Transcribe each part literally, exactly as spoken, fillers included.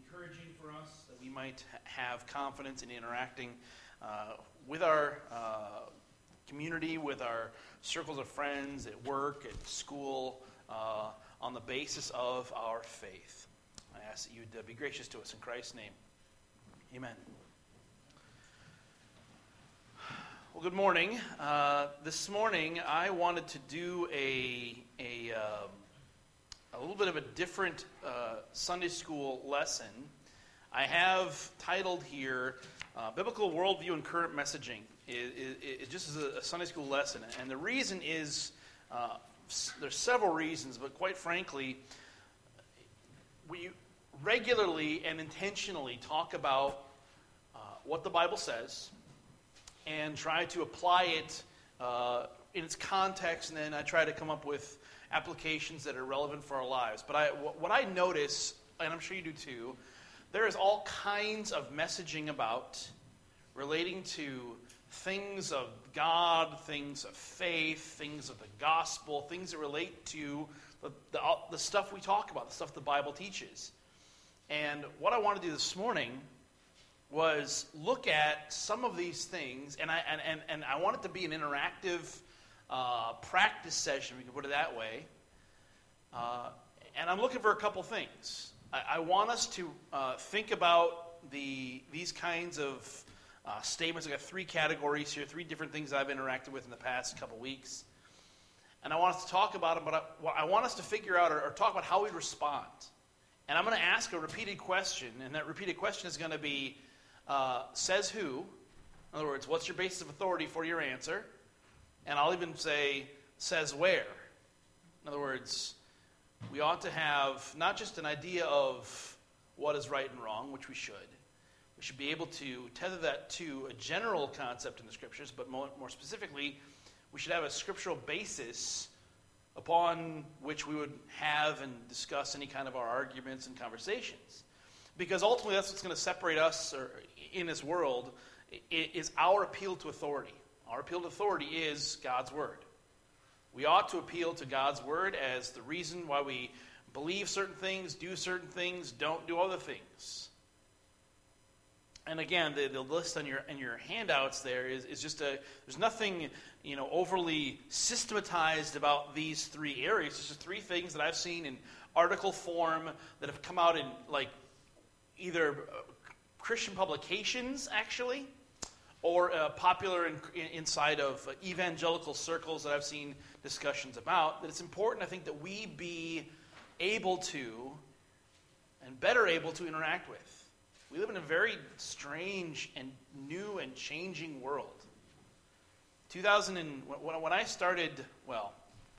encouraging for us, that we might ha- have confidence in interacting uh, with our uh, community, with our circles of friends, at work, at school, uh, on the basis of our faith. I ask that you'd uh, be gracious to us in Christ's name. Amen. Well, good morning. Uh, this morning, I wanted to do a a, um, a little bit of a different uh, Sunday school lesson. I have titled here, uh, Biblical Worldview and Current Messaging. It, it, it just is a, a Sunday school lesson. And the reason is, uh, there's several reasons, but quite frankly, we regularly and intentionally talk about uh, what the Bible says, and try to apply it uh, in its context, and then I try to come up with applications that are relevant for our lives. But I, what I notice, and I'm sure you do too, there is all kinds of messaging about relating to things of God, things of faith, things of the gospel, things that relate to the, the, the stuff we talk about, the stuff the Bible teaches. And what I want to do this morning was look at some of these things, and I and, and, and I want it to be an interactive uh, practice session, we can put it that way. Uh, and I'm looking for a couple things. I, I want us to uh, think about the these kinds of uh, statements. I've got three categories here, three different things I've interacted with in the past couple weeks. And I want us to talk about them, but I, I want us to figure out or, or talk about how we respond. And I'm going to ask a repeated question, and that repeated question is going to be, Uh, says who? In other words, what's your basis of authority for your answer? And I'll even say, says where? In other words, we ought to have not just an idea of what is right and wrong, which we should. We should be able to tether that to a general concept in the Scriptures, but more, more specifically, we should have a scriptural basis upon which we would have and discuss any kind of our arguments and conversations. Because ultimately that's what's going to separate us or, in this world, is our appeal to authority. Our appeal to authority is God's Word. We ought to appeal to God's Word as the reason why we believe certain things, do certain things, don't do other things. And again, the, the list on your in your handouts there is, is just a, there's nothing, you know, overly systematized about these three areas. It's just three things that I've seen in article form that have come out in, like, either Christian publications, actually, or uh, popular in, in, inside of uh, evangelical circles that I've seen discussions about, that it's important, I think, that we be able to, and better able to interact with. We live in a very strange and new and changing world. two thousand and, when, when I started, well,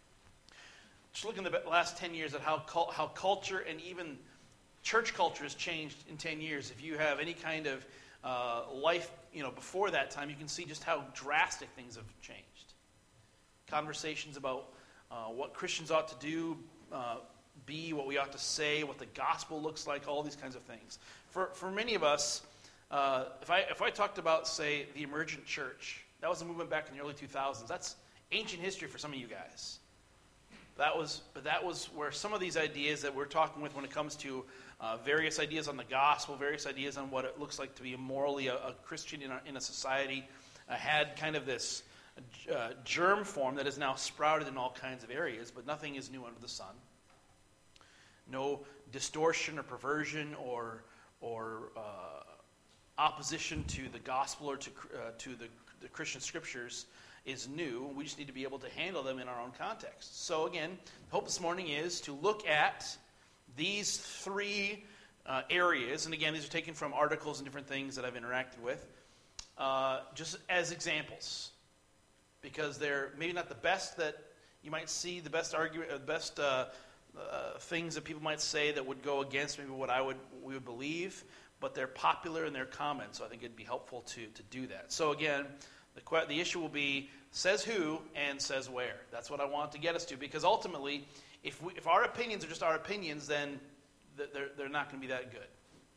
just looking at the last ten years at how how culture and even church culture has changed in ten years. If you have any kind of uh, life, you know, before that time, you can see just how drastic things have changed. Conversations about uh, what Christians ought to do, uh, be, what we ought to say, what the gospel looks like, all these kinds of things. For for many of us, uh, if I if I talked about, say, the emergent church, that was a movement back in the early two thousands. That's ancient history for some of you guys. That was, but that was where some of these ideas that we're talking with when it comes to uh, various ideas on the gospel, various ideas on what it looks like to be morally a, a Christian in a, in a society, uh, had kind of this uh, germ form that is now sprouted in all kinds of areas, but nothing is new under the sun. No distortion or perversion or or uh, opposition to the gospel or to uh, to the, the Christian scriptures is new. We just need to be able to handle them in our own context. So again, the hope this morning is to look at these three uh, areas, and again, these are taken from articles and different things that I've interacted with, uh, just as examples, because they're maybe not the best that you might see, the best argument, the best uh, uh, things that people might say that would go against maybe what I would we would believe, but they're popular and they're common, so I think it'd be helpful to to do that. So again, the the issue will be says who and says where. That's what I want to get us to, because ultimately, if we, if our opinions are just our opinions, then they're they're not going to be that good.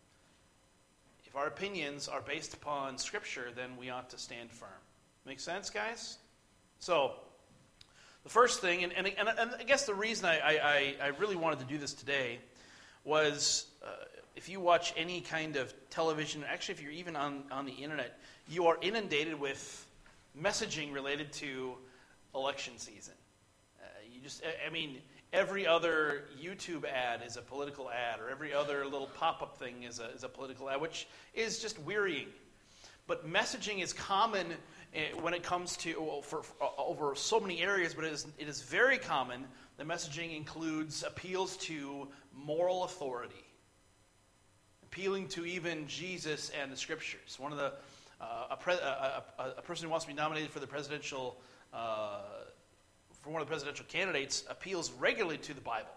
If our opinions are based upon Scripture, then we ought to stand firm. Make sense, guys? So, the first thing, and, and, and I guess the reason I, I, I really wanted to do this today was, uh, if you watch any kind of television, actually if you're even on, on the internet, you are inundated with messaging related to election season. Uh, you just, I mean, every other YouTube ad is a political ad, or every other little pop-up thing is a, is a political ad, which is just wearying. But messaging is common when it comes to, well, for, for, over so many areas, but it is, it is very common that messaging includes appeals to moral authority, appealing to even Jesus and the Scriptures. One of the, uh, a, pre, a, a, a person who wants to be nominated for the presidential uh, for one of the presidential candidates appeals regularly to the Bible.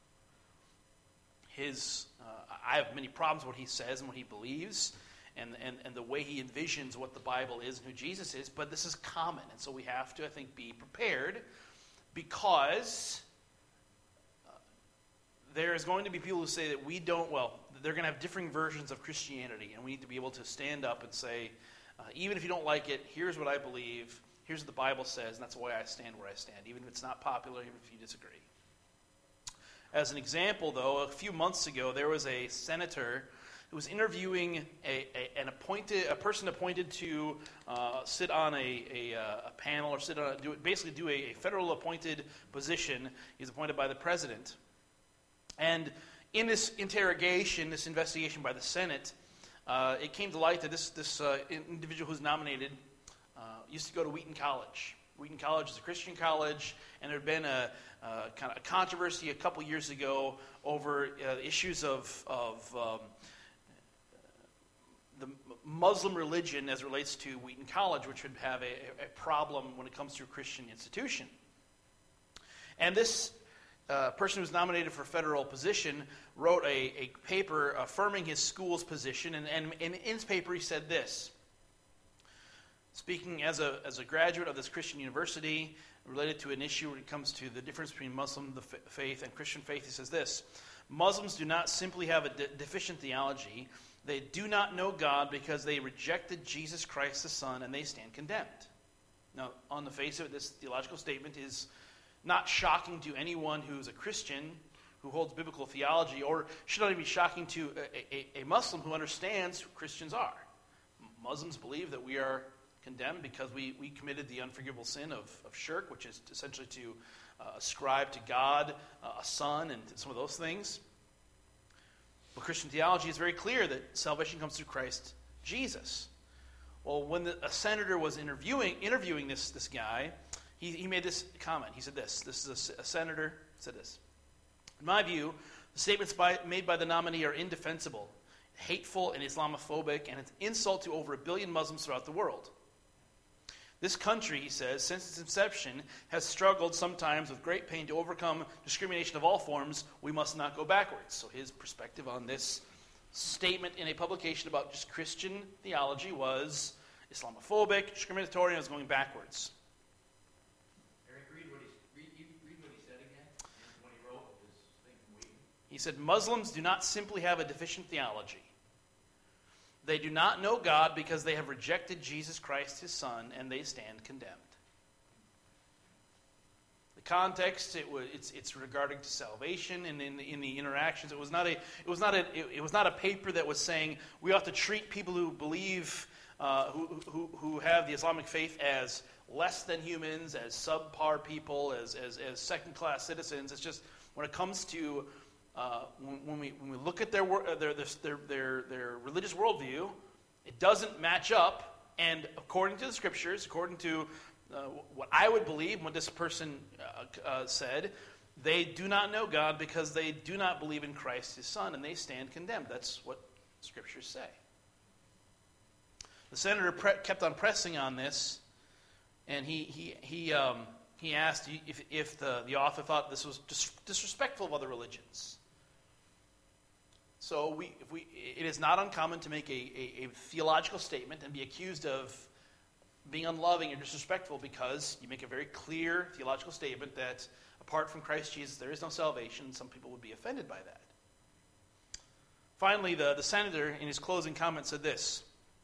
His, uh, I have many problems with what he says and what he believes, and, and, and the way he envisions what the Bible is and who Jesus is, but this is common, and so we have to, I think, be prepared, because uh, there is going to be people who say that we don't, well, they're going to have differing versions of Christianity, and we need to be able to stand up and say, uh, even if you don't like it, here's what I believe, here's what the Bible says, and that's why I stand where I stand, even if it's not popular, even if you disagree. As an example, though, a few months ago, there was a senator who was interviewing a, a, an appointed, a person appointed to uh, sit on a, a, a panel or sit on a, do, basically do a, a federal appointed position. He's appointed by the president. And in this interrogation, this investigation by the Senate, uh, it came to light that this, this uh, individual who's nominated uh, used to go to Wheaton College. Wheaton College is a Christian college, and there had been a, uh, kind of a controversy a couple years ago over uh, issues of, of um, the Muslim religion as it relates to Wheaton College, which would have a, a problem when it comes to a Christian institution. And this uh, person who was nominated for a federal position wrote a, a paper affirming his school's position, and, and, and in his paper he said this: speaking as a, as a graduate of this Christian university, related to an issue when it comes to the difference between Muslim faith and Christian faith, he says this: Muslims do not simply have a de- deficient theology. They do not know God because they rejected Jesus Christ the Son, and they stand condemned. Now, on the face of it, this theological statement is not shocking to anyone who's a Christian, who holds biblical theology, or should not even be shocking to a, a, a Muslim who understands who Christians are. Muslims believe that we are condemned because we, we committed the unforgivable sin of, of shirk, which is essentially to uh, ascribe to God uh, a son and some of those things. But Christian theology is very clear that salvation comes through Christ Jesus. Well, when the, a senator was interviewing interviewing this, this guy, he, he made this comment. He said this. This is a, a senator said this: in my view, the statements by, made by the nominee are indefensible, hateful, and Islamophobic, and an insult to over a billion Muslims throughout the world. This country, he says, since its inception, has struggled sometimes with great pain to overcome discrimination of all forms. We must not go backwards. So his perspective on this statement in a publication about just Christian theology was Islamophobic, discriminatory, and was going backwards. Eric, read what he, read, read what he said again when he wrote his thing from Wheaton. He said, Muslims do not simply have a deficient theology. They do not know God because they have rejected Jesus Christ, his Son, and they stand condemned. The context, it was, it's, it's regarding to salvation, and in the, in the interactions, it was not a it was not a it, it was not a paper that was saying we ought to treat people who believe uh, who, who who have the Islamic faith as less than humans, as subpar people, as as, as second class citizens. It's just when it comes to Uh, when, when we when we look at their, their their their their religious worldview, it doesn't match up. And according to the Scriptures, according to uh, what I would believe, what this person uh, uh, said, they do not know God because they do not believe in Christ, his Son, and they stand condemned. That's what Scriptures say. The senator pre- kept on pressing on this, and he he he um, he asked if if the, the author thought this was dis- disrespectful of other religions. So we, if we, it is not uncommon to make a, a, a theological statement and be accused of being unloving or disrespectful because you make a very clear theological statement that apart from Christ Jesus there is no salvation. Some people would be offended by that. Finally, the, the senator in his closing comment said this: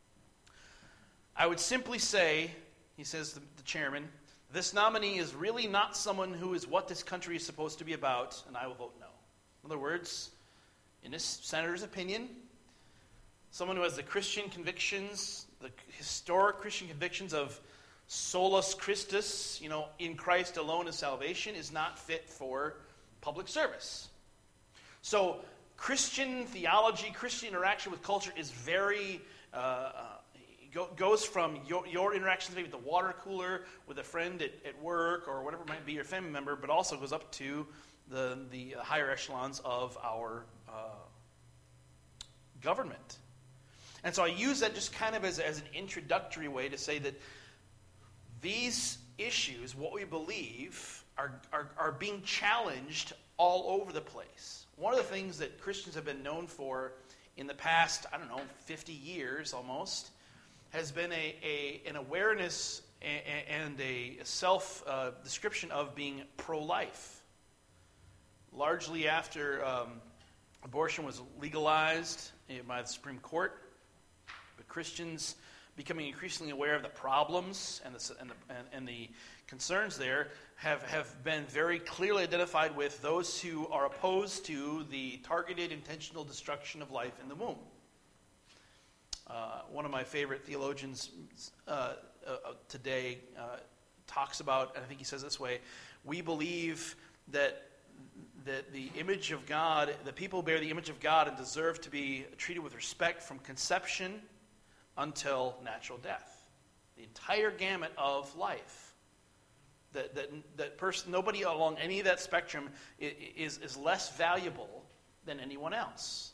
I would simply say, he says, the, the chairman, this nominee is really not someone who is what this country is supposed to be about, and I will vote no. In other words, in this senator's opinion, someone who has the Christian convictions, the historic Christian convictions of solus Christus, you know, in Christ alone is salvation, is not fit for public service. So Christian theology, Christian interaction with culture is very, uh, uh, go, goes from your, your interactions maybe at the water cooler with a friend at, at work or whatever it might be, your family member, but also goes up to the, the higher echelons of our uh, government. And so I use that just kind of as, as an introductory way to say that these issues, what we believe, are, are, are being challenged all over the place. One of the things that Christians have been known for in the past, I don't know, fifty years almost, has been a, a an awareness and a self-description uh, of being pro-life. Largely after um, abortion was legalized by the Supreme Court, but Christians becoming increasingly aware of the problems and the, and the, and, and the concerns there have, have been very clearly identified with those who are opposed to the targeted intentional destruction of life in the womb. Uh, one of my favorite theologians uh, uh, today uh, talks about, and I think he says this way, we believe that that the image of God, the people bear the image of God and deserve to be treated with respect from conception until natural death. The entire gamut of life. That that that person, nobody along any of that spectrum is, is less valuable than anyone else.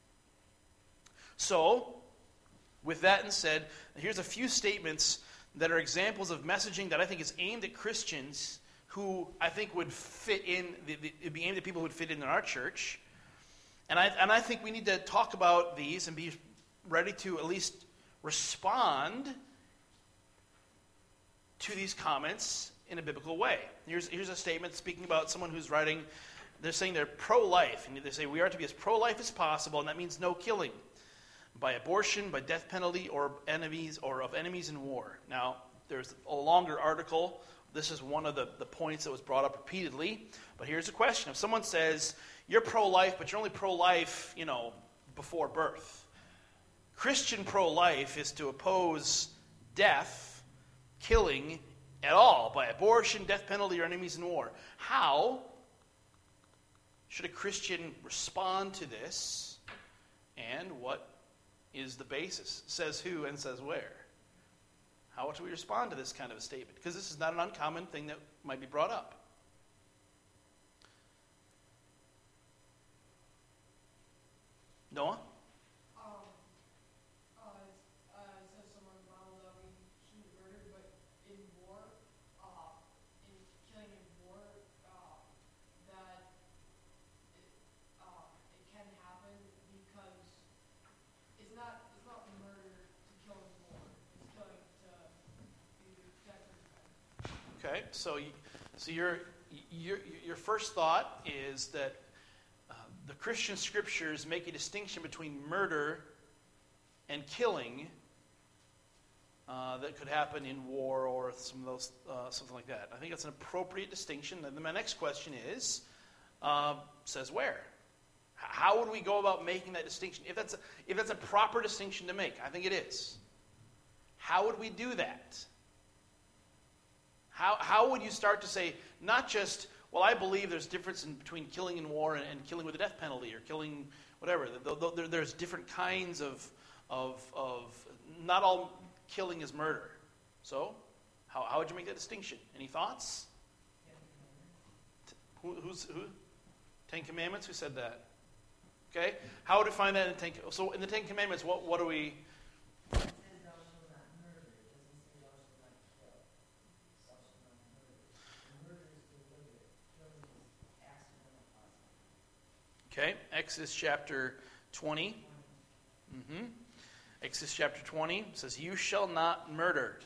So, with that said, here's a few statements that are examples of messaging that I think is aimed at Christians who I think would fit in, it'd be aimed at people who would fit in in our church. And I, and I think we need to talk about these and be ready to at least respond to these comments in a biblical way. Here's, here's a statement speaking about someone who's writing, they're saying they're pro-life. And they say we are to be as pro-life as possible, and that means no killing by abortion, by death penalty, or enemies, or of enemies in war. Now, there's a longer article. This is one of the, the points that was brought up repeatedly. But here's a question. If someone says, you're pro-life, but you're only pro-life, you know, before birth. Christian pro-life is to oppose death, killing at all, by abortion, death penalty, or enemies in war. How should a Christian respond to this? And what is the basis? Says who and says where? How should we respond to this kind of a statement? Because this is not an uncommon thing that might be brought up. Noah? Um, uh, uh, it says somewhere in the Bible that we shouldn't murder, but in war, uh, in killing in war, uh, that it, uh, it can happen because it's not it's not murder to kill in war. It's killing to be protected. Okay, so you, so your your your first thought is that uh, the Christian scriptures make a distinction between murder and killing uh, that could happen in war or some of those uh, something like that. I think that's an appropriate distinction. And then my next question is, uh, says where? How would we go about making that distinction? If that's a, if that's a proper distinction to make, I think it is. How would we do that? How how would you start to say, not just, well, I believe there's difference in between killing in war and, and killing with the death penalty or killing whatever. There, there's different kinds of, of, of, not all killing is murder. So, how, how would you make that distinction? Any thoughts? Who, who's, who? Ten Commandments? Who said that? Okay. How would we find that in the Ten Commandments? So in the Ten Commandments, what, what do we... Okay, Exodus chapter twenty. Mm-hmm. Exodus chapter twenty says, "You shall not murder."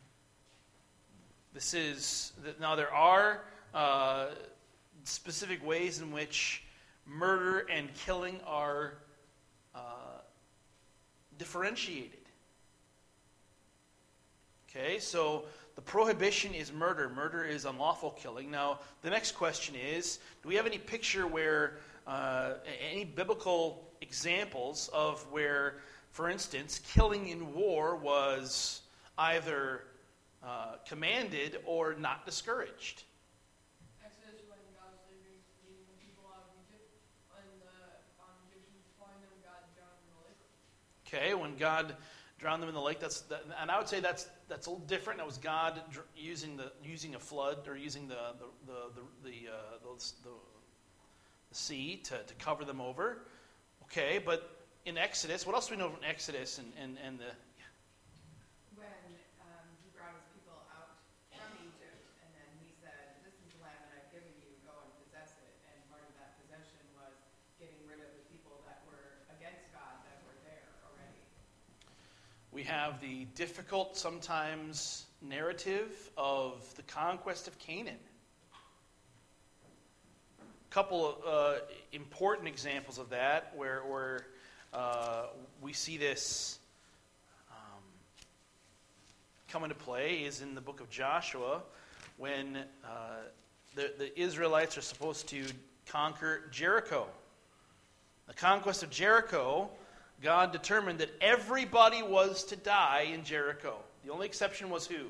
This is now there are uh, specific ways in which murder and killing are uh, differentiated. Okay, so the prohibition is murder. Murder is unlawful killing. Now, the next question is, do we have any picture where, uh, any biblical examples of where, for instance, killing in war was either uh, commanded or not discouraged? Exodus, when God was leading, leading the people out of Egypt, when the um, Egyptians found them, God drowned them in the lake. Okay, when God drowned them in the lake, that's that, and I would say that's that's a little different. That was God dr- using the using a flood or using the the the the, the, uh, the, the, the sea to, to cover them over. Okay, but in Exodus, what else do we know from Exodus and and, and the When um, he brought his people out from Egypt, and then he said, "This is the land that I've given you. Go and possess it." And part of that possession was getting rid of the people that were against God that were there already. we have the difficult, sometimes, narrative of the conquest of Canaan. A couple of uh, important examples of that where, where uh, we see this um, come into play is in the book of Joshua when uh, the, the Israelites are supposed to conquer Jericho. The conquest of Jericho, God determined that everybody was to die in Jericho. The only exception was who?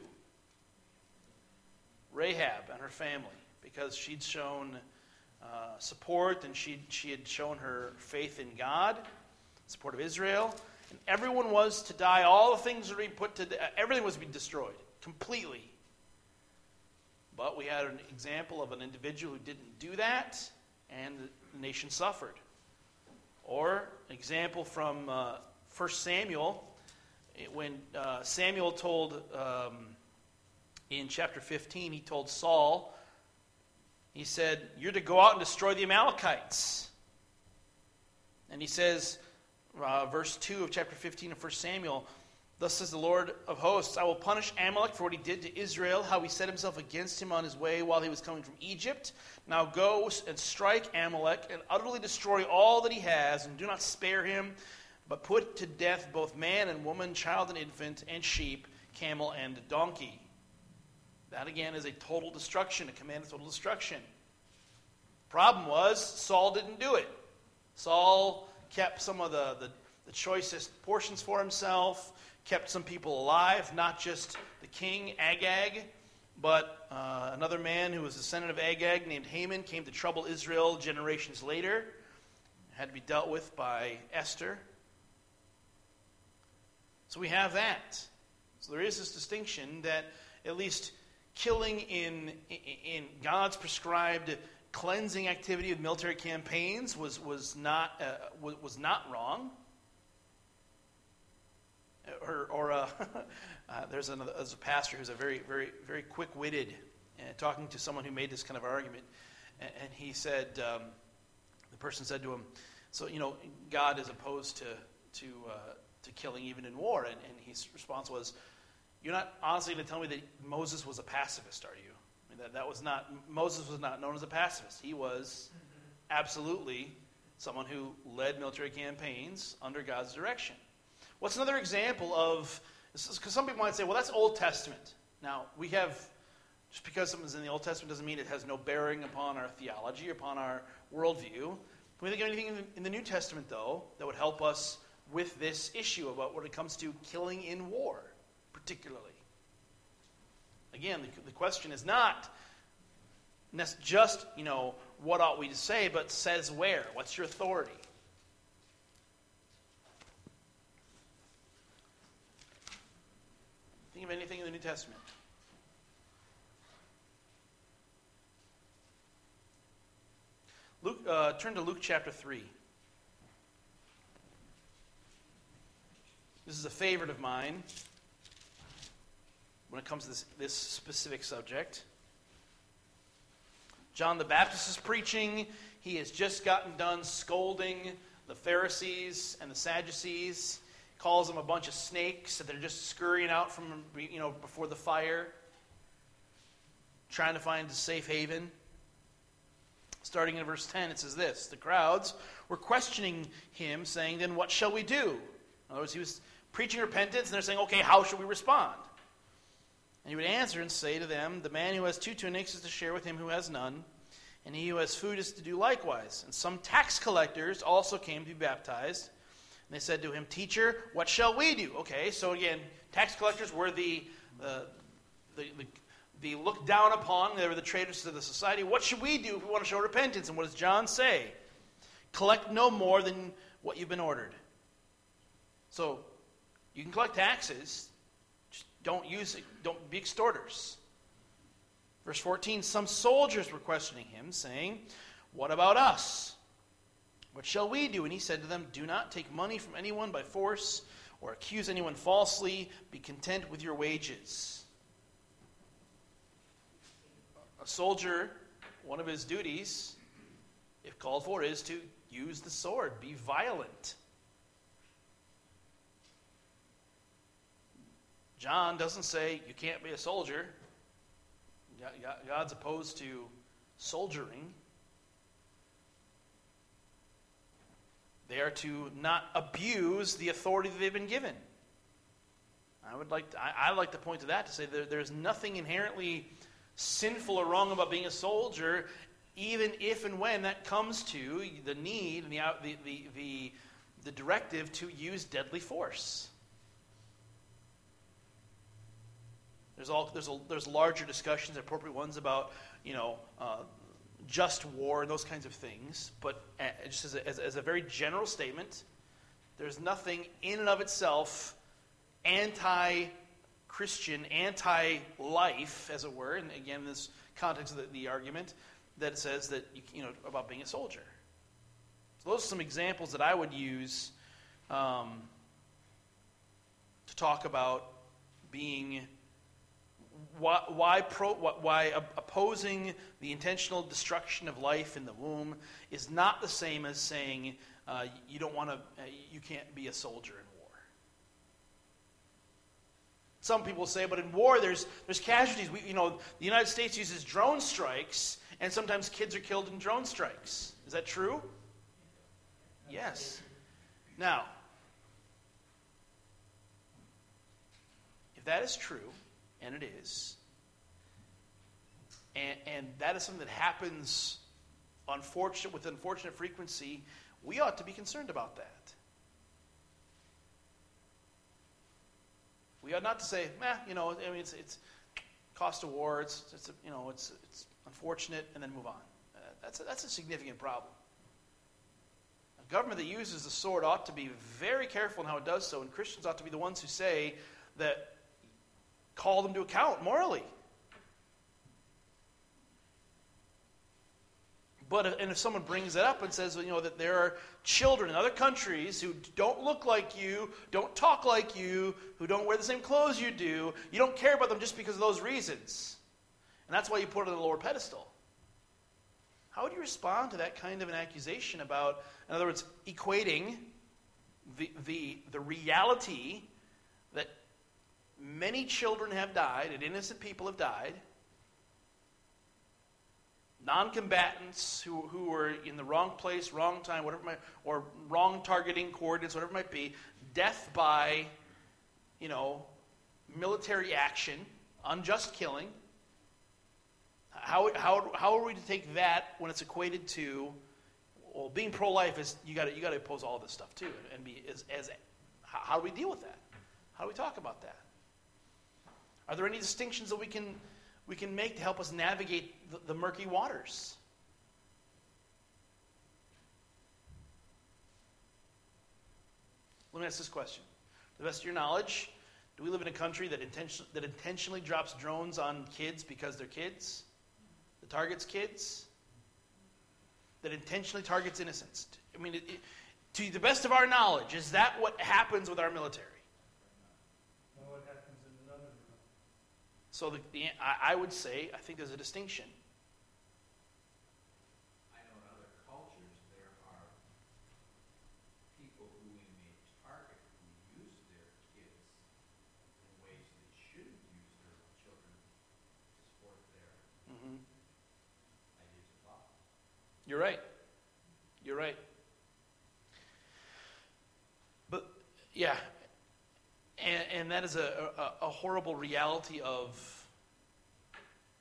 Rahab and her family, because she'd shown uh, support and she she had shown her faith in God, support of Israel, and everyone was to die. All the things were being put to everything was to be destroyed completely. But we had an example of an individual who didn't do that, and the nation suffered. Or an example from uh, First Samuel, when uh, Samuel told, um, in chapter fifteen, he told Saul, he said, "You're to go out and destroy the Amalekites." And he says, uh, verse two of chapter fifteen of First Samuel, "Thus says the Lord of hosts, I will punish Amalek for what he did to Israel, how he set himself against him on his way while he was coming from Egypt. Now go and strike Amalek and utterly destroy all that he has, and do not spare him, but put to death both man and woman, child and infant, and sheep, camel and donkey." That again is a total destruction, a command of total destruction. Problem was, Saul didn't do it. Saul kept some of the, the, the choicest portions for himself, kept some people alive, not just the king, Agag, but uh, another man who was a descendant of Agag named Haman came to trouble Israel generations later, had to be dealt with by Esther. So we have that. So there is this distinction that at least killing in, in God's prescribed cleansing activity of military campaigns was, was, not, uh, was, was not wrong. Or, or uh, uh, there's, another, there's a pastor who's a very, very, very quick-witted, uh, talking to someone who made this kind of argument, and, and he said, um, the person said to him, "So you know, God is opposed to to uh, to killing even in war," and, and his response was, "You're not honestly going to tell me that Moses was a pacifist, are you? I mean, that that was not Moses was not known as a pacifist. He was absolutely someone who led military campaigns under God's direction." What's another example of, because some people might say, well, that's Old Testament. Now, we have, just because something's in the Old Testament doesn't mean it has no bearing upon our theology, upon our worldview. Can we think of anything in the, in the New Testament, though, that would help us with this issue about when it comes to killing in war, particularly? Again, the, the question is not just, you know, what ought we to say, but says where? What's your authority? Think of anything in the New Testament. Luke, uh, turn to Luke chapter three. This is a favorite of mine when it comes to this, this specific subject. John the Baptist is preaching. He has just gotten done scolding the Pharisees and the Sadducees. Calls them a bunch of snakes that they're just scurrying out from, you know, before the fire, trying to find a safe haven. Starting in verse ten, it says this: "The crowds were questioning him, saying, 'Then what shall we do?'" In other words, he was preaching repentance, and they're saying, "Okay, how should we respond?" And he would answer and say to them, the man who has two tunics is to share with him who has none, and he who has food is to do likewise. And some tax collectors also came to be baptized. And they said to him, Teacher, what shall we do? Okay, so again, tax collectors were the, uh, the, the, the looked down upon. They were the traitors to the society. What should we do if we want to show repentance? And what does John say? Collect no more than what you've been ordered. So, you can collect taxes. Just don't use it. Don't be extorters. Verse fourteen, some soldiers were questioning him, saying, What about us? What shall we do? And he said to them, Do not take money from anyone by force or accuse anyone falsely. Be content with your wages. A soldier, one of his duties, if called for, is to use the sword, be violent. John doesn't say you can't be a soldier. God's opposed to soldiering. They are to not abuse the authority that they've been given. I would like to, I, I like to point to that to say that there's nothing inherently sinful or wrong about being a soldier, even if and when that comes to the need and the the the, the, the directive to use deadly force. There's all there's a, there's larger discussions, appropriate ones about you know uh, just war and those kinds of things. But uh, just as a, as, as a very general statement, there's nothing in and of itself anti-Christian, anti-life, as it were. And again, in this context of the, the argument, that says that you, you know about being a soldier. So those are some examples that I would use um, to talk about being. Why, why, pro, why opposing the intentional destruction of life in the womb is not the same as saying uh, you don't want to, uh, you can't be a soldier in war. Some people say, but in war there's there's casualties. We, you know, the United States uses drone strikes, and sometimes kids are killed in drone strikes. Is that true? Yes. Now, if that is true, and it is. And, and that is something that happens unfortunate, with unfortunate frequency. We ought to be concerned about that. We ought not to say, "Meh, you know, I mean, it's it's cost of war. It's it's you know, it's it's unfortunate," and then move on. Uh, that's a, that's a significant problem. A government that uses the sword ought to be very careful in how it does so, and Christians ought to be the ones who say that. Call them to account morally. But and if someone brings it up and says, you know, that there are children in other countries who don't look like you, don't talk like you, who don't wear the same clothes you do, you don't care about them just because of those reasons. And that's why you put it on a lower pedestal. How would you respond to that kind of an accusation about, in other words, equating the the, the reality that many children have died, and innocent people have died. Non-combatants who, who were in the wrong place, wrong time, whatever it might, or wrong targeting coordinates, whatever it might be. Death by, you know, military action, unjust killing. How how how are we to take that when it's equated to, well, being pro-life is you got to you got to oppose all this stuff too, and be as as how, how do we deal with that? How do we talk about that? Are there any distinctions that we can we can make to help us navigate the, the murky waters? Let me ask this question. To the best of your knowledge, do we live in a country that, intention, that intentionally drops drones on kids because they're kids? That targets kids? That intentionally targets innocents? I mean, it, it, to the best of our knowledge, is that what happens with our military? So the, the, I, I would say, I think there's a distinction. I know in other cultures there are people who we may target who use their kids in ways they shouldn't use their children to support their Mm-hmm. ideas of thought. You're right. You're right. But, yeah. And, and that is a, a, a horrible reality of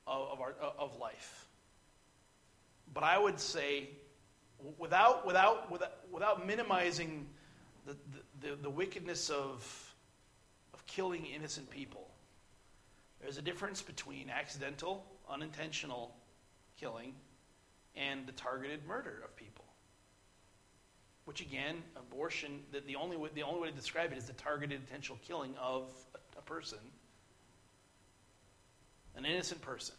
of, of, our, of life. But I would say, without, without, without, without minimizing the, the, the, the wickedness of, of killing innocent people, there's a difference between accidental, unintentional killing and the targeted murder of people. Which again, abortion, the, the, only way, the only way to describe it is the targeted intentional killing of a, a person, an innocent person.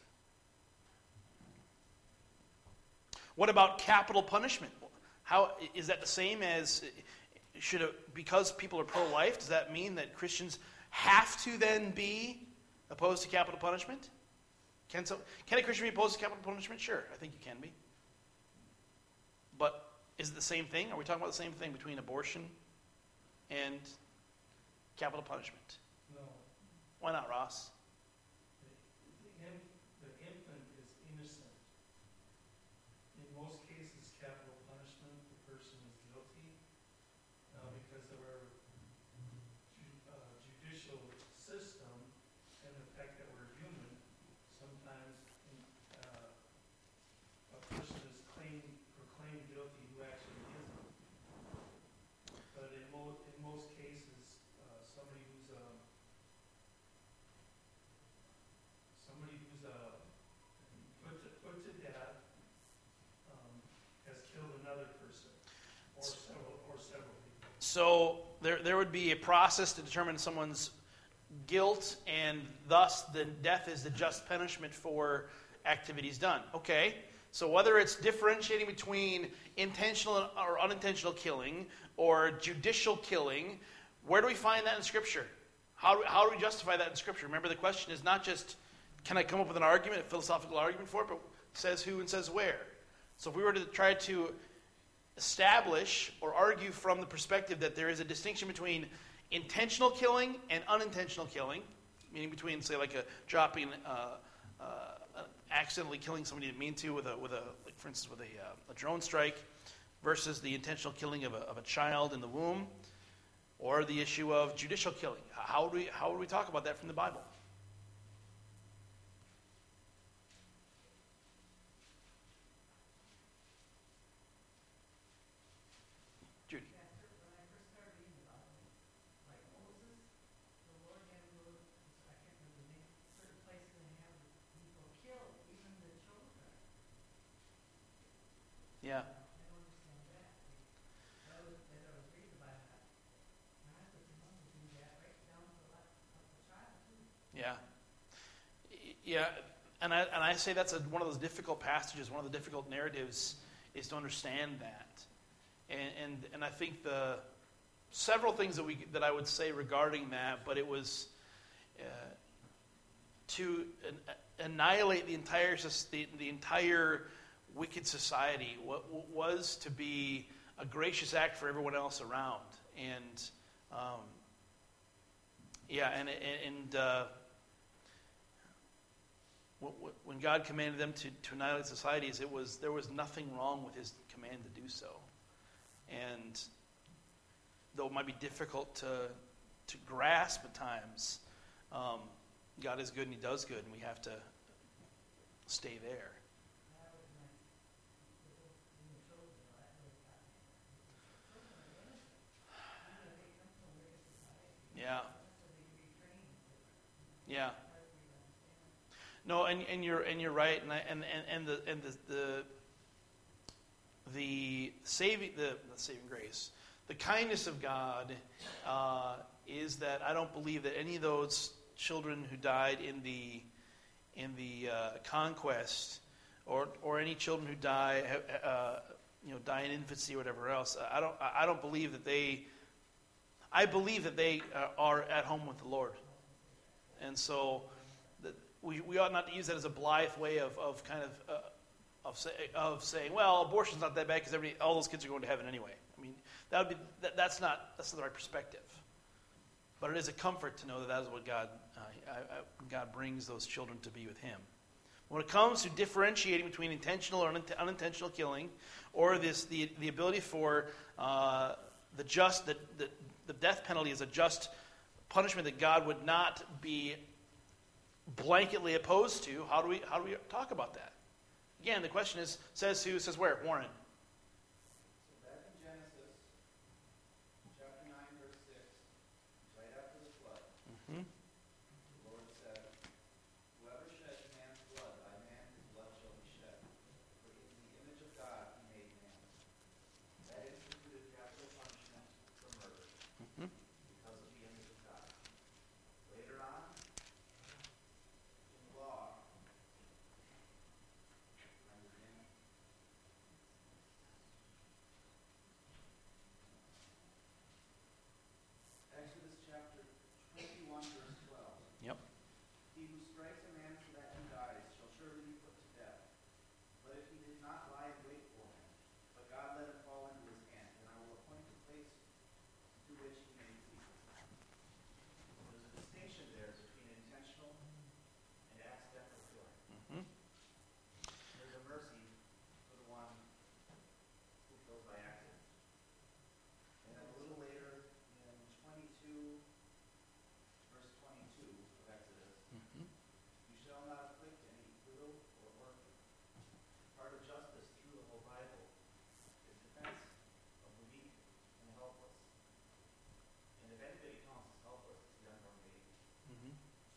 What about capital punishment? How is that the same as, should it, because people are pro-life, does that mean that Christians have to then be opposed to capital punishment? Can, so, can a Christian be opposed to capital punishment? Sure, I think you can be. But is it the same thing? Are we talking about the same thing between abortion and capital punishment? No. Why not, Ross? The, the, the infant is innocent. In most cases, capital punishment, the person is guilty uh, because of our ju- uh, judicial system and the fact that we're human. Sometimes uh, a person is claimed, proclaimed guilty who actually isn't. But in, mo- in most cases, uh, somebody who's a somebody who's uh, put to, put to death um, has killed another person or several or several people. So there, there would be a process to determine someone's guilt, and thus the death is the just punishment for activities done. Okay, so whether it's differentiating between intentional or unintentional killing or judicial killing, where do we find that in Scripture? How do, how do we justify that in Scripture? Remember, the question is not just, can I come up with an argument, a philosophical argument for it, but says who and says where. So if we were to try to establish or argue from the perspective that there is a distinction between intentional killing and unintentional killing, meaning between, say, like a dropping, uh, uh, accidentally killing somebody you didn't mean to with a, with a, like for instance, with a, uh, a drone strike, versus the intentional killing of a, of a child in the womb, or the issue of judicial killing. How do we, how do we talk about that from the Bible? Judy. Pastor, when I first started reading about him, like Moses, the Lord had him go, I can't remember the name, certain places and have people kill even the children. Yeah. I don't understand that. I was, as I was reading about that, my husband and mom would do that right down to the life of the child too. Yeah. Yeah, and I, and I say that's a, one of those difficult passages, one of the difficult narratives, is to understand that. And, and and I think the several things that we that I would say regarding that, but it was uh, to an, annihilate the entire the, the entire wicked society. What, what was to be a gracious act for everyone else around, and um, yeah, and and. Uh, when God commanded them to, to annihilate societies, it was there was nothing wrong with His command to do so. And though it might be difficult to to grasp at times, um, God is good and He does good, and we have to stay there. Yeah. Yeah. No, and, and you're and you're right, and I, and, and and the and the the, the saving the, the saving grace, the kindness of God uh, is that I don't believe that any of those children who died in the in the uh, conquest, or or any children who die uh, you know die in infancy or whatever else, I don't I don't believe that they. I believe that they uh, are at home with the Lord, and so. We, we ought not to use that as a blithe way of, of kind of uh, of, say, of saying, well, abortion's not that bad because everybody all those kids are going to heaven anyway. I mean, that would be that, that's not that's not the right perspective. But it is a comfort to know that that is what God uh, I, I, God brings those children to be with Him. When it comes to differentiating between intentional or unintentional killing, or this the the ability for uh, the just the, the the death penalty is a just punishment that God would not be blanketly opposed to, how do we how do we talk about that? Again, the question is, says who, says where? Warren. So back in Genesis, chapter nine, verse six, right after the flood, Mm-hmm. the Lord said, "Whoever sheds man's blood, by man his blood shall be shed. For in the image of God he made man." That instituted capital punishment for murder, Mm-hmm. because of the image of God. Later on, in the law, I'm in Exodus chapter twenty-one, verse twelve. Yep. "He who strikes a man so that he dies shall surely be put to death. But if he did not lie in wait for him, but God let him fall into his hand, then I will appoint a place to which he may flee." There's a distinction there between intentional and accidental killing. Mm-hmm. There's a mercy for the one who kills by accident. And then a little later, in twenty-two, verse twenty-two of Exodus, Mm-hmm. "You shall not afflict any widow or orphan." Part of justice through the whole Bible is defense of the weak and the helpless. And if anybody counts as helpless, it's the unborn baby. Mm-hmm.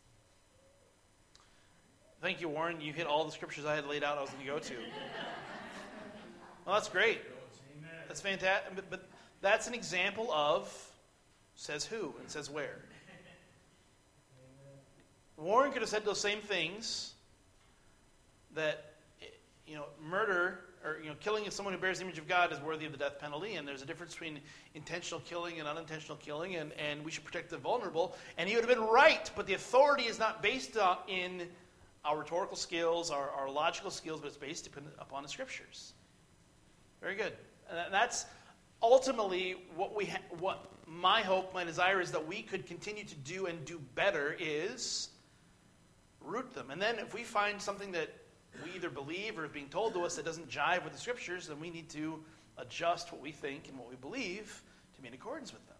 Thank you, Warren. You hit all the scriptures I had laid out I was going to go to. Well, that's great. Amen. That's fantastic. But, but that's an example of says who and says where. Amen. Warren could have said those same things, that, you know, murder or, you know, killing someone who bears the image of God is worthy of the death penalty, and there's a difference between intentional killing and unintentional killing, and, and we should protect the vulnerable. And he would have been right, but the authority is not based on, in our rhetorical skills, our, our logical skills, but it's based upon, upon the scriptures. Very good. And that's ultimately what we ha- what my hope, my desire is that we could continue to do and do better is root them. And then if we find something that we either believe or is being told to us that doesn't jive with the scriptures, then we need to adjust what we think and what we believe to be in accordance with them.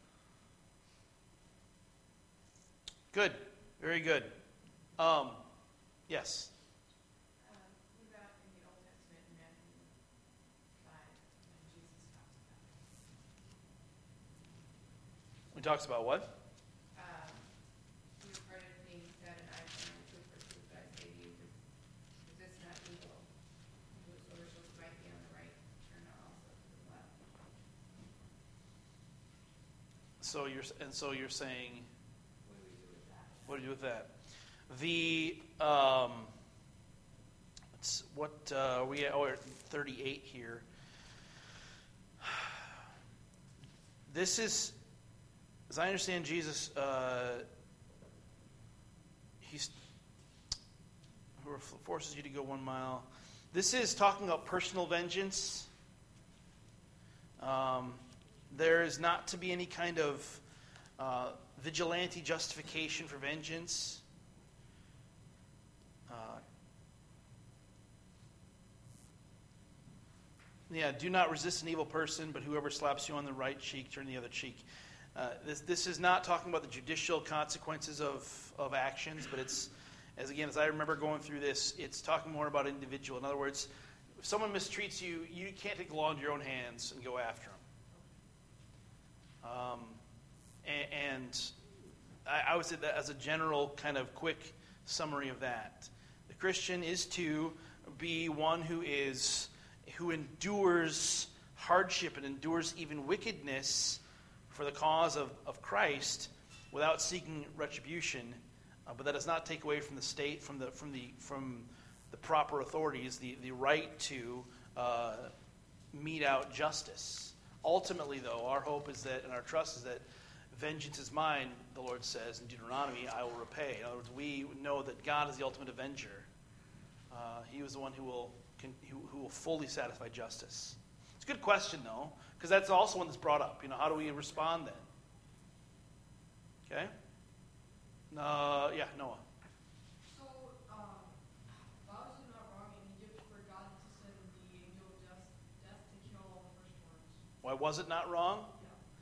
Good. Very good. Um, yes. Um, what about in the Old Testament, in Matthew five, when Jesus talks about it? We talks about what? Um, he was part of being said, "An eye for an eye, tooth for a tooth, but I say to you, resist not evil. Whosoever shall smite thee on the right, turn not also to the left." So you're and so you're saying, What do we do with that? what do you do with that? The um, it's what uh, we oh, we're at thirty-eight here. This is, as I understand, Jesus. Uh, he's who forces you to go one mile. This is talking about personal vengeance. Um, there is not to be any kind of uh, vigilante justification for vengeance. Uh, yeah, do not resist an evil person, but whoever slaps you on the right cheek, turn the other cheek. Uh, this this is not talking about the judicial consequences of, of actions, but it's, as again, as I remember going through this, it's talking more about individual. In other words, if someone mistreats you, you can't take the law into your own hands and go after them. Um, and, and I, I would say that as a general kind of quick summary of that. The Christian is to be one who is who endures hardship and endures even wickedness for the cause of, of Christ without seeking retribution, uh, but that does not take away from the state, from the from the from the proper authorities, the, the right to uh, mete out justice. Ultimately, though, our hope is that, and our trust is that vengeance is mine, the Lord says in Deuteronomy, I will repay. In other words, we know that God is the ultimate avenger. Uh, he was the one who will can, who, who will fully satisfy justice. It's a good question, though, because that's also one that's brought up. You know, how do we respond then? Okay? Uh, yeah, Noah. So, um, why was it not wrong in Egypt for God to send the angel of death, death to kill all the firstborns? Why was it not wrong?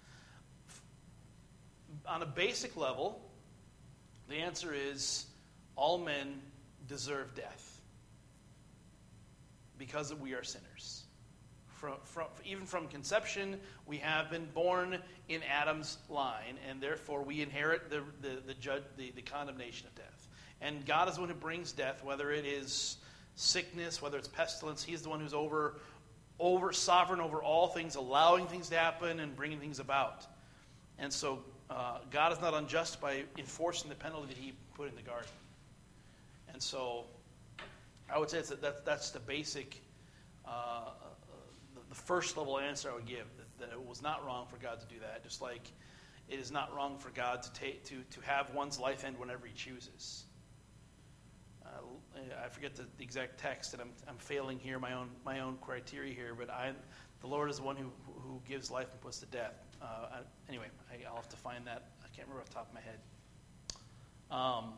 Yeah. On a basic level, the answer is all men deserve death because we are sinners. From, from, even from conception, we have been born in Adam's line, and therefore we inherit the, the, the, judge, the, the condemnation of death. And God is the one who brings death, whether it is sickness, whether it's pestilence. He's the one who's over, over sovereign over all things, allowing things to happen and bringing things about. And so uh, God is not unjust by enforcing the penalty that he put in the garden. And so I would say it's that, that that's the basic, uh, the, the first level answer I would give, that, that it was not wrong for God to do that, just like it is not wrong for God to take to, to have one's life end whenever he chooses. Uh, I forget the, the exact text, and I'm I'm failing here my own my own criteria here, but I the Lord is the one who who gives life and puts to death. Uh, I, anyway, I, I'll have to find that. I can't remember off the top of my head. Um,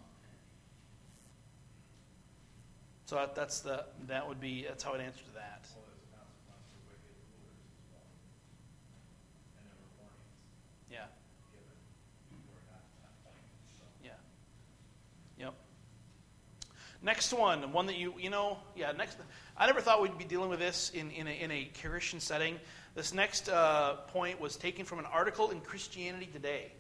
so that, that's the that would be that's how I'd answer to that. Well, there's a consequence for wicked rulers as well. And there were warnings Yeah, given before not not playing. So yeah, yep. Next one, one that you you know, yeah. Next, I never thought we'd be dealing with this in in a, in a Christian setting. This next uh, point was taken from an article in Christianity Today,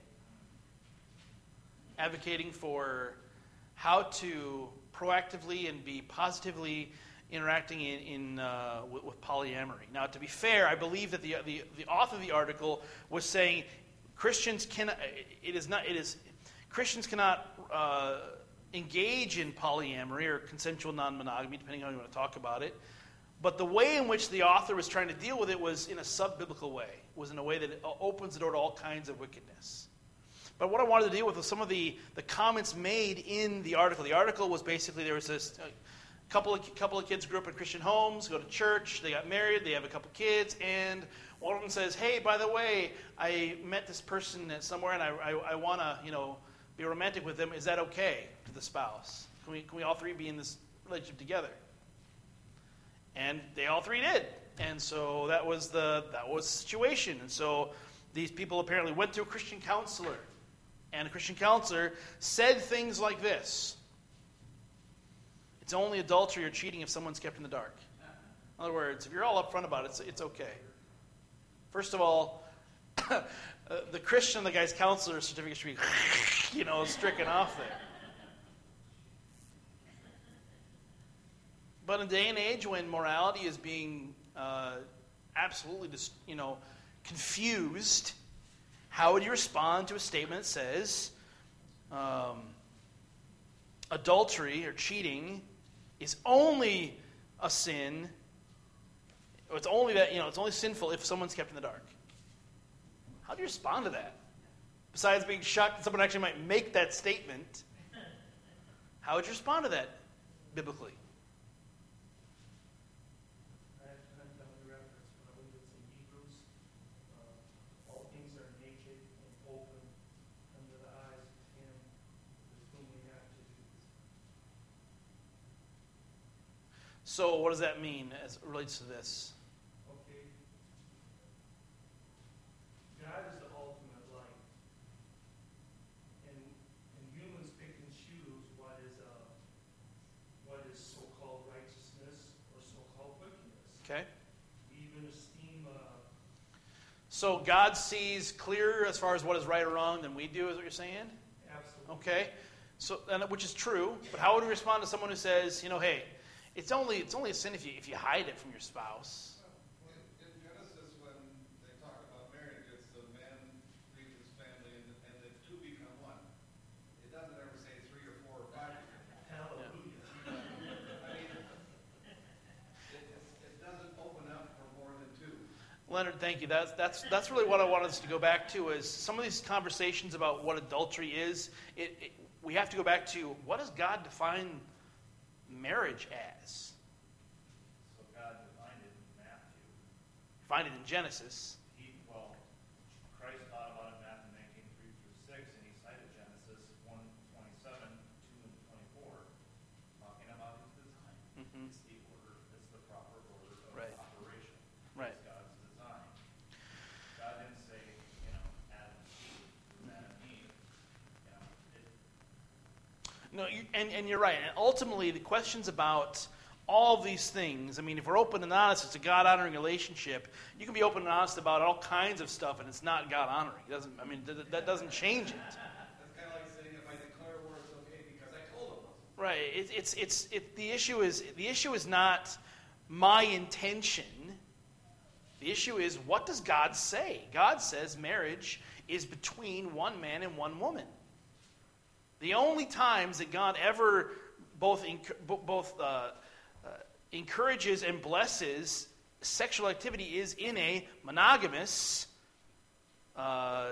advocating for how to proactively and be positively interacting in, in uh, with, with polyamory. Now, to be fair, I believe that the, the the author of the article was saying Christians cannot. It is not. It is Christians cannot uh, engage in polyamory or consensual non-monogamy, depending on how you want to talk about it. But the way in which the author was trying to deal with it was in a sub-biblical way, was in a way that it opens the door to all kinds of wickedness. But what I wanted to deal with was some of the, the comments made in the article. The article was basically, there was this uh, couple of, couple of kids grew up in Christian homes, go to church, they got married, they have a couple kids, and one of them says, hey, by the way, I met this person somewhere and I, I, I want to, you know, be romantic with them. Is that okay to the spouse? Can we, can we all three be in this relationship together? And they all three did. And so that was the that was the situation. And so these people apparently went to a Christian counselor. And a Christian counselor said things like this. It's only adultery or cheating if someone's kept in the dark. In other words, if you're all upfront about it, it's, it's okay. First of all, the Christian, the guy's counselor certificate should be, you know, stricken off there. But in a day and age when morality is being uh, absolutely, dis- you know, confused, how would you respond to a statement that says um, adultery or cheating is only a sin, or it's only that, you know, it's only sinful if someone's kept in the dark? How do you respond to that? Besides being shocked that someone actually might make that statement, how would you respond to that biblically? So what does that mean as it relates to this? Okay. God is the ultimate light. And, and humans pick and choose what is uh, what is so-called righteousness or so-called wickedness. Okay. We even esteem... Uh, so God sees clearer as far as what is right or wrong than we do, is what you're saying? absolutely. Okay. So, and, which is true, but how would we respond to someone who says, you know, hey, It's only it's only a sin if you if you hide it from your spouse? Well, in Genesis, when they talk about marriage, it's the man leaves his family and, and the two become one. It doesn't ever say three or four or five. Hallelujah. I mean, it, it doesn't open up for more than two. Leonard, thank you. That's that's that's really what I wanted us to go back to. Is some of these conversations about what adultery is. It, it we have to go back to what does God define marriage as? So God defined it in Matthew. Find it in Genesis. He, well, Christ taught about it in Matthew nineteen, three through six, and he cited Genesis one, twenty-seven, two, and twenty-four, talking about his design. Mm-hmm. It's the order, it's the proper order of Right. operation. Right. It's God's design. God didn't say, you know, Adam and Eve, or Adam and Eve. You know, it, no, you, and, and you're right. And ultimately, the questions about all these things, I mean, if we're open and honest, it's a God-honoring relationship. You can be open and honest about all kinds of stuff, and it's not God-honoring. It doesn't, I mean, that, that doesn't change it. That's kind of like saying if I declare war, it's okay because I told them. Right. It, it's it's it, the issue is the issue is not my intention. The issue is, what does God say? God says marriage is between one man and one woman. The only times that God ever both enc- both uh, uh, encourages and blesses sexual activity is in a monogamous uh,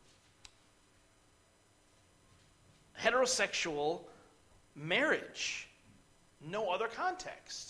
heterosexual marriage. No other context.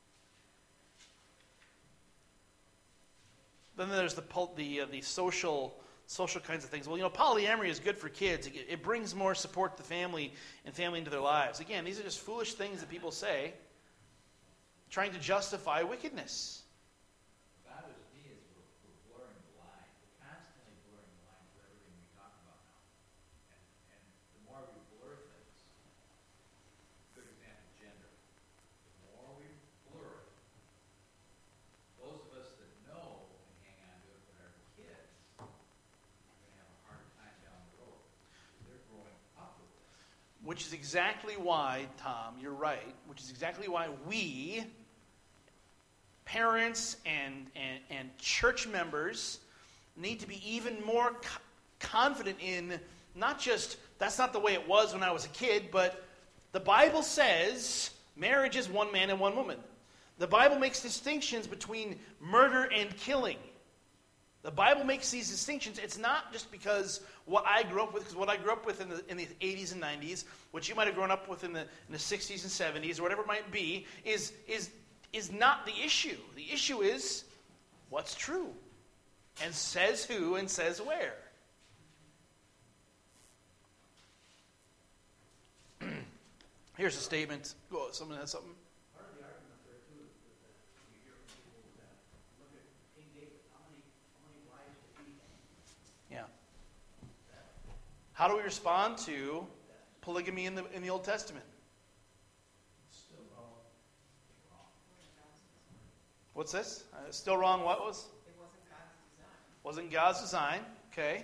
Then there's the the uh, the social social kinds of things. Well, you know, polyamory is good for kids. It, it brings more support to the family and family into their lives. Again, these are just foolish things that people say, trying to justify wickedness. What bothers me is we're, we're blurring the line. We're constantly blurring the line for everything we talk about now. And, and the more we blur things, good example, gender. The more we blur it, those of us that know and hang on to it with our kids are going to have a harder time down the road. They're growing up with this. Which is exactly why, Tom, you're right, which is exactly why we, parents and, and, and church members, need to be even more co- confident in not just, that's not the way it was when I was a kid, but the Bible says marriage is one man and one woman. The Bible makes distinctions between murder and killing. The Bible makes these distinctions. It's not just because what I grew up with, because what I grew up with in the, in the eighties and nineties, what you might have grown up with in the, in the sixties and seventies, or whatever it might be, is, is, is not the issue. The issue is what's true, and says who and says where. Here's a statement. Go, someone has something? Part of the argument there too is that you hear from people that look at King David, how many, how many wives did he have? Yeah. How do we respond to polygamy in the in the Old Testament? It's still wrong. What's this? Uh, still wrong. What was? It wasn't God's design. Wasn't God's design. Okay.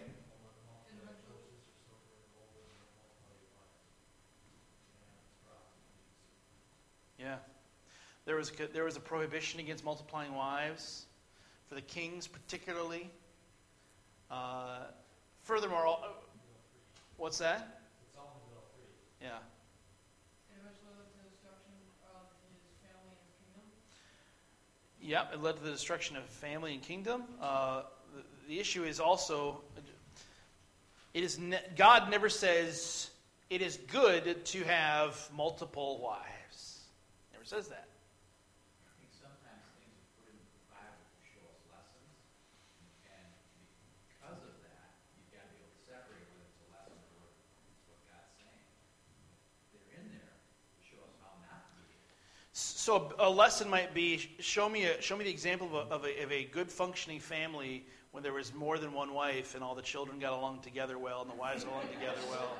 Yeah. There was there was a prohibition against multiplying wives for the kings, particularly. Uh, furthermore, all, what's that? Yeah. It eventually led to the destruction of his family and kingdom. Yeah, it led to the destruction of family and kingdom. Uh, the, the issue is also, it is ne- God never says it is good to have multiple wives. Never says that. I think sometimes things are put in the Bible to show us lessons, and because of that, you've got to be able to separate whether it's a lesson or whether it's what God's saying. They're in there to show us how not to behave. So a lesson might be, show me a, show me the example of a, of, a, of a good functioning family when there was more than one wife and all the children got along together well and the wives got along together well.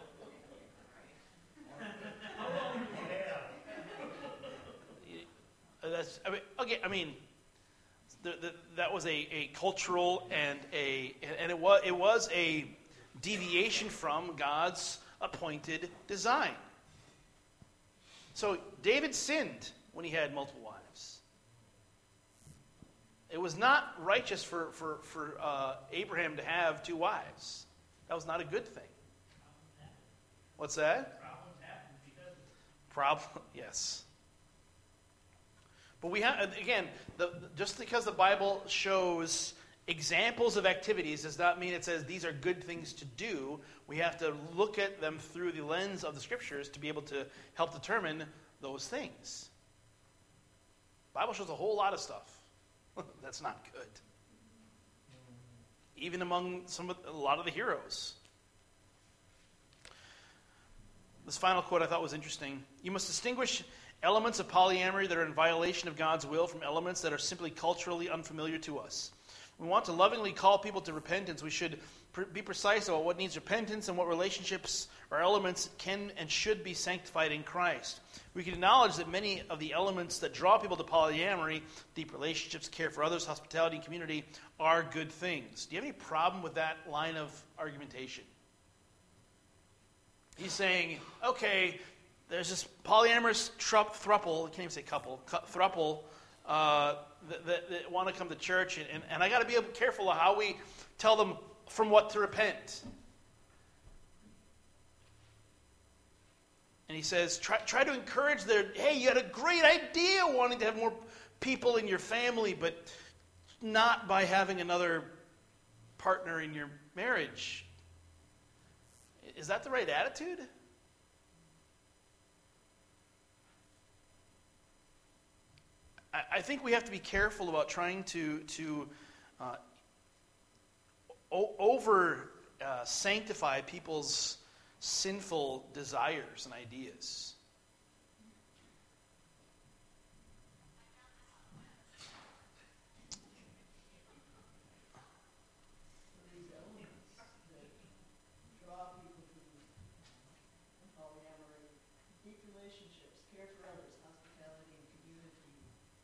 That's, I mean, okay, I mean, the, the, that was a, a cultural and a and it was it was a deviation from God's appointed design. So David sinned when he had multiple wives. It was not righteous for for for uh, Abraham to have two wives. That was not a good thing. What's that? Problems happen because of it. Problem, yes. But we have, again, the, just because the Bible shows examples of activities does not mean it says these are good things to do. We have to look at them through the lens of the Scriptures to be able to help determine those things. The Bible shows a whole lot of stuff that's not good. Even among some of, a lot of the heroes. This final quote I thought was interesting. You must distinguish elements of polyamory that are in violation of God's will from elements that are simply culturally unfamiliar to us. We want to lovingly call people to repentance. We should pr- be precise about what needs repentance and what relationships or elements can and should be sanctified in Christ. We can acknowledge that many of the elements that draw people to polyamory, deep relationships, care for others, hospitality, and community, are good things. Do you have any problem with that line of argumentation? He's saying, okay, there's this polyamorous trup, thruple, I can't even say couple, thruple, uh, that, that, that want to come to church, and, and, and I got to be careful of how we tell them from what to repent. And he says, try, try to encourage their, hey, you had a great idea wanting to have more people in your family, but not by having another partner in your marriage. Is that the right attitude? I, I think we have to be careful about trying to, to uh, o- over uh, sanctify people's sinful desires and ideas. These elements that draw people to polyamory, deep relationships, care for others, hospitality, and community.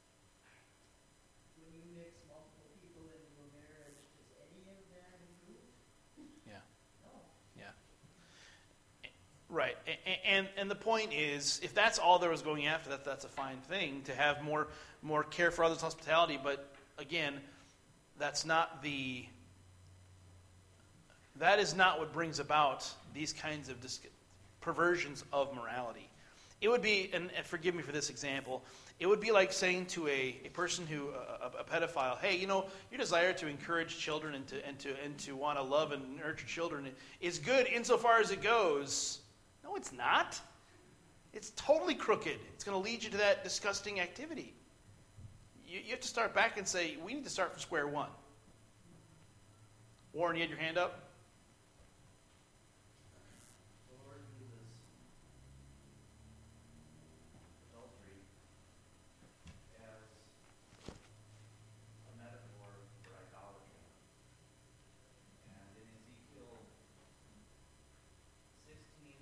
When you mix multiple people into a marriage, does any of that improve? Yeah. No. Yeah. Right. And and the point is, if that's all there was going after, that that's a fine thing to have more more care for others, hospitality. But again, that's not the that is not what brings about these kinds of dis- perversions of morality. It would be, and, and forgive me for this example, it would be like saying to a, a person who, a, a pedophile, hey, you know, your desire to encourage children and to and to and to want to love and nurture children is good insofar as it goes. No, it's not. It's totally crooked. It's going to lead you to that disgusting activity. You, you have to start back and say, we need to start from square one. Warren, you had your hand up? The Lord uses adultery as a metaphor for idolatry. And in Ezekiel sixteen,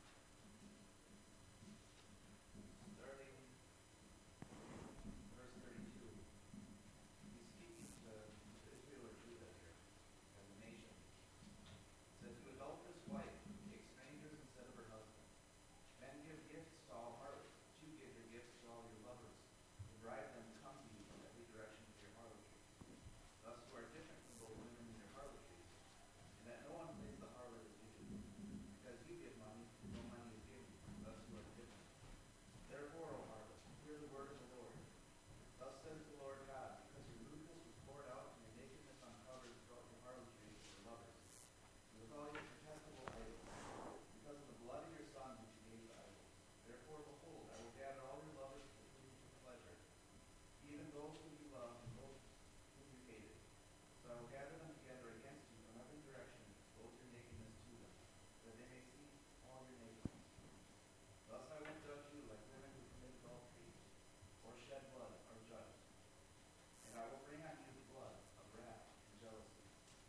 starting verse thirty-two, he's speaking to Israel or Judah here as a nation. It says, "To adulterous wife, take strangers instead of her husband. Men give gifts to all harlots, but you give your gifts to all your lovers, to drive them to come to you from every direction with your harlotry. Thus you are different from both women in your harlotries, and that no one plays the harlot as you do. Because you give money, no money is given you, thus you are different. Therefore, O harlot, hear the word of the Lord. Thus says the Lord God, because your rudeness was poured out and your nakedness uncovered throughout your harlotry with your lovers, and with all your detestable idols, because of the blood of your son which you gave to idols. Therefore, behold, I will gather all your lovers to whom you took pleasure, even those whom you loved and those whom you hated. So I will gather them together against you from every direction, to expose your nakedness to them, that they may see all your nakedness. Thus I will judge you like women who commit adultery, or shed blood are judged. And I will bring on you the blood of wrath and jealousy.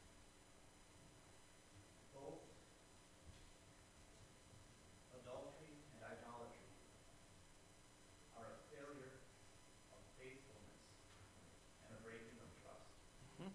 Both adultery and idolatry are a failure of faithfulness and a breaking of trust. Hmm?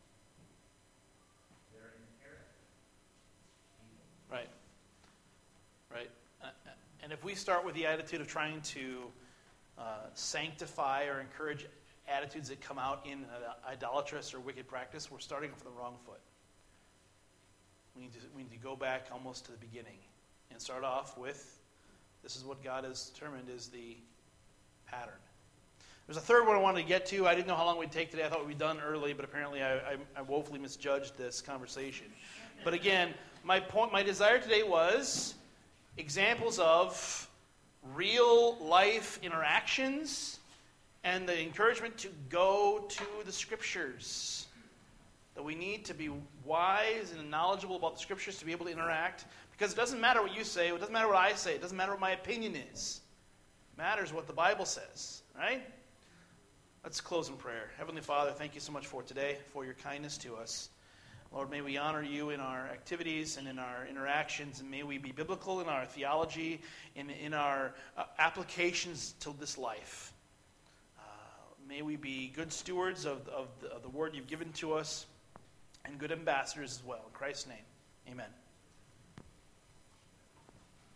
They're inherent evil. Right. Right. Uh, uh, and if we start with the attitude of trying to uh, sanctify or encourage attitudes that come out in uh, idolatrous or wicked practice, we're starting from the wrong foot. We need to, we need to go back almost to the beginning and start off with, this is what God has determined is the pattern. There's a third one I wanted to get to. I didn't know how long we'd take today. I thought we'd be done early, but apparently I, I, I woefully misjudged this conversation. But again, my point, my desire today was examples of real life interactions and the encouragement to go to the Scriptures. That we need to be wise and knowledgeable about the Scriptures to be able to interact. Because it doesn't matter what you say, it doesn't matter what I say, it doesn't matter what my opinion is. It matters what the Bible says, right? Let's close in prayer. Heavenly Father, thank you so much for today, for your kindness to us. Lord, may we honor you in our activities and in our interactions, and may we be biblical in our theology and in our uh, applications to this life. Uh, may we be good stewards of, of, the, of the word you've given to us and good ambassadors as well. In Christ's name, amen.